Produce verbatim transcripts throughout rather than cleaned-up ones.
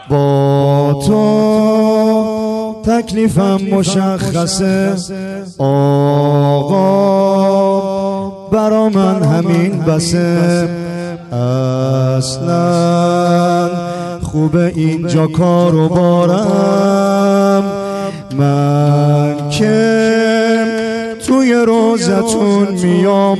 با تو تکلیفم مشخصه آقا، برا من همین بسه. اصلا خوبه اینجا کارو بارم، من که توی روزتون میام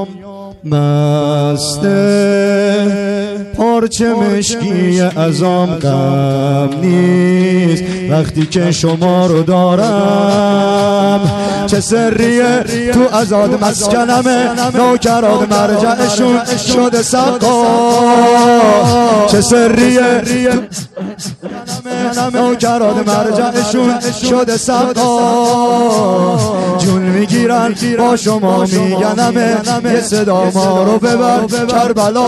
مسته پارچه مشکی ازام غم نیست وقتی که شما رو دارم. چه سریه تو ازاد مسکنمه، نوکرات مرجعشون شده سقا. چه سریه نوکرات مرجعشون شده سقا. جون میگیرن با شما میگنمه، یه صدا ما رو ببر کربلا.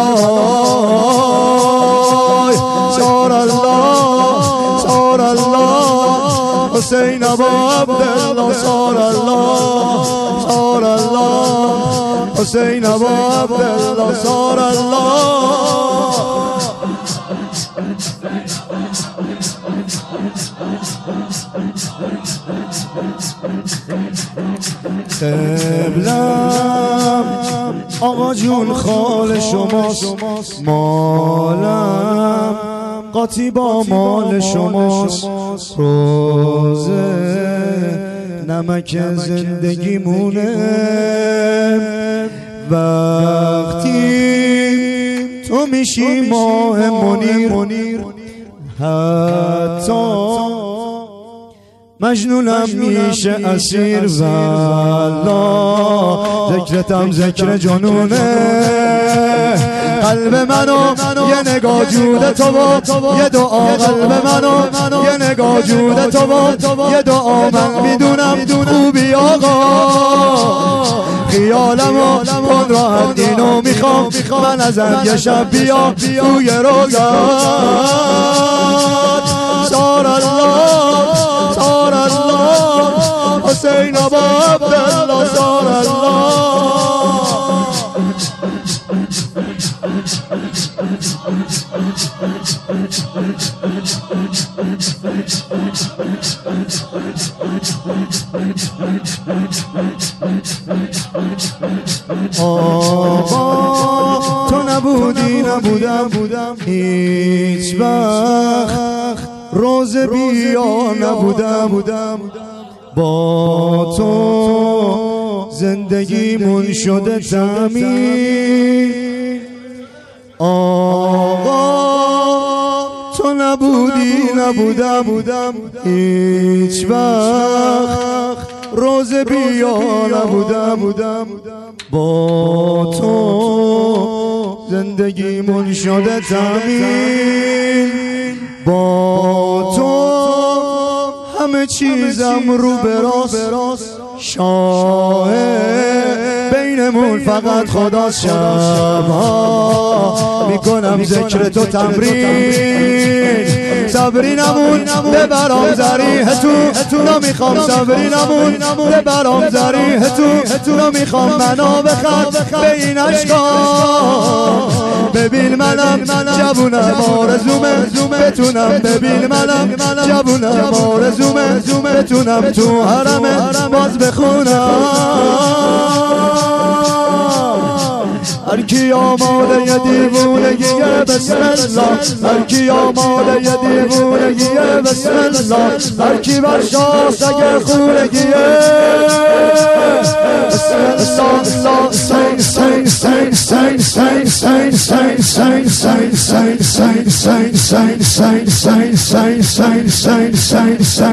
سار الله سار الله حسین ابا عبدالله. سار الله سار الله حسین ابا عبدالله. سار الله. قبلم آقا جون خال شماست، مالم قاطی با مال شماست. روزه نمک زندگیمونه وقتی تو میشی ماه منیر. حتی مجنونم میشه اسیر، والا ذکرتم ذکر جنونه. قلب منو یه نگاه جود تو و یه دعا، قلب منو یه نگاه جود تو و یه دعا. من میدونم خوبی آقا، خیالمو کن راحت اینو میخوام. من ازم یه شب بیا توی روزت. سار الله سار الله حسین ابا عبدالله. سار الله. آقا تو نبودی نبودم بودم هیچ وقت، روز بیا نبودم بودم. با تو زندگیمون شده تعمیر. آقا تو نبودی نبودم بودم هیچ وقت، روز بیا نبودم بودم. با تو زندگیمون شده تعمیر. با تو همه چیزم رو براست، شاهد بینمون فقط خداست. شبها میکنم ذکر تو تمرین، صبرینمون ببرام زریح تو نمیخوام. صبرینمون ببرام زریح تو نمیخوام. منو بخط به این عشقا، ببین منم جوونم آرزومه بتونم. ببین منم جوونم آرزومه بتونم تو حرمه باز بخونم. هر کی آماده ی دیوونگیه بسم الله، هر کی آماده ی دیوونگیه بسم الله. هر کی برشا سگ خونگیه بسم الله. سین سین سین سین سین سین سین سین سین سین سین سین سین سین سین سین سین سین سین.